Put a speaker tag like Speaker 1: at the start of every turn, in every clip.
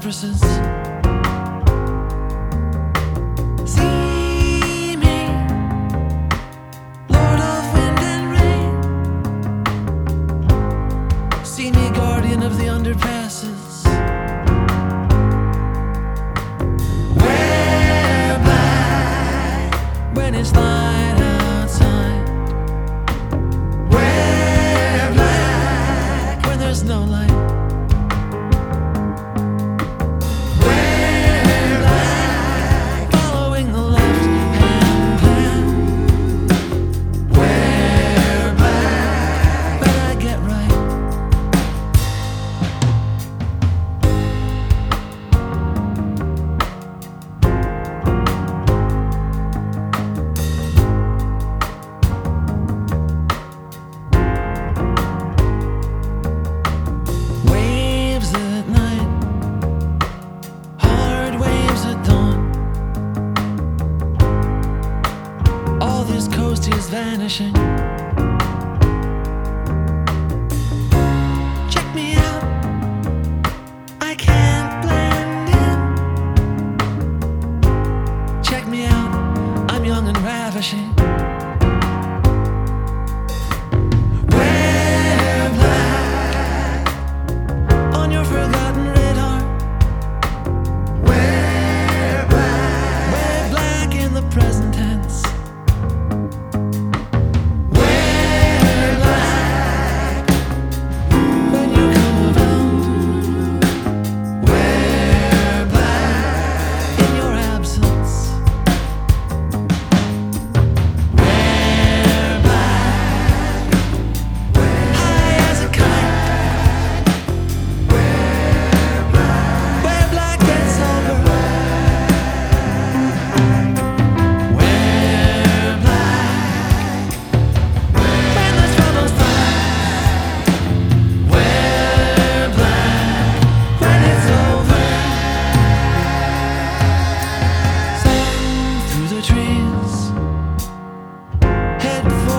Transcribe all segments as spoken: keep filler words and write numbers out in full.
Speaker 1: cypresses. See me, Lord of wind and rain. See me, guardian of the underpasses. Wear black when it's light outside. Wear black when there's no light. Is vanishing. Check me out, I can't blend in. Check me out, I'm young and ravishing. Wear black on your forgotten radar. Wear black, wear black in the present tense.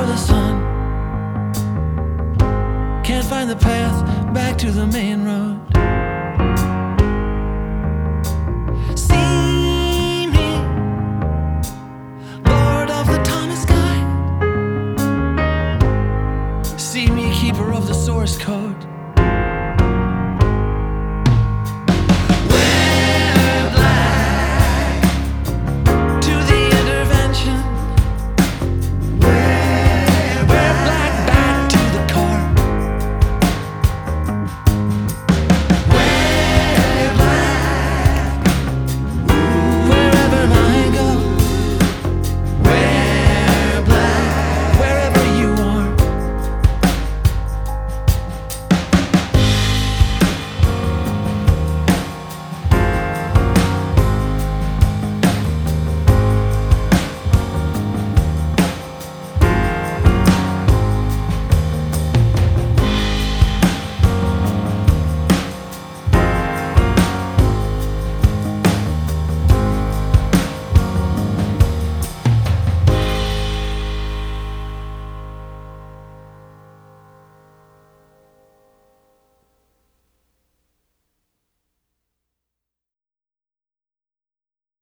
Speaker 1: Can't find the path back to the main road.